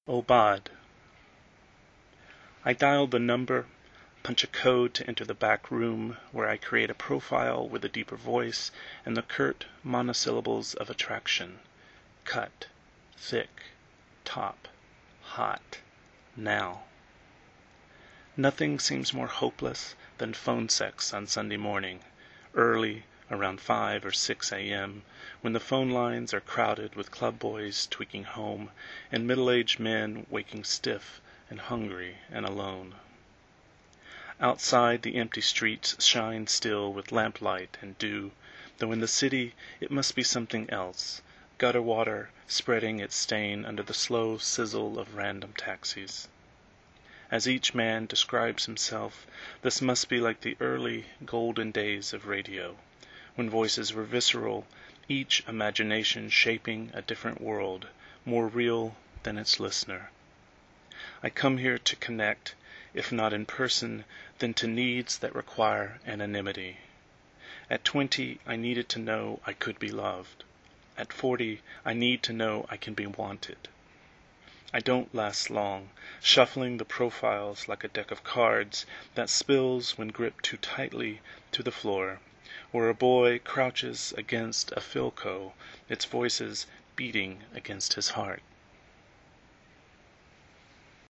Obad. I dial the number, punch a code to enter the back room, where I create a profile with a deeper voice and the curt monosyllables of attraction. Cut, thick, top, hot, now. Nothing seems more hopeless than phone sex on Sunday morning, early, around 5 or 6 a.m., when the phone lines are crowded with club boys tweaking home and middle-aged men waking stiff and hungry and alone. Outside, the empty streets shine still with lamplight and dew, though in the city it must be something else, gutter water spreading its stain under the slow sizzle of random taxis. As each man describes himself, this must be like the early golden days of radio, when voices were visceral, each imagination shaping a different world, more real than its listener. I come here to connect, if not in person, then to needs that require anonymity. At 20, I needed to know I could be loved. At 40, I need to know I can be wanted. I don't last long, shuffling the profiles like a deck of cards that spills when gripped too tightly to the floor, where a boy crouches against a Philco, its voices beating against his heart.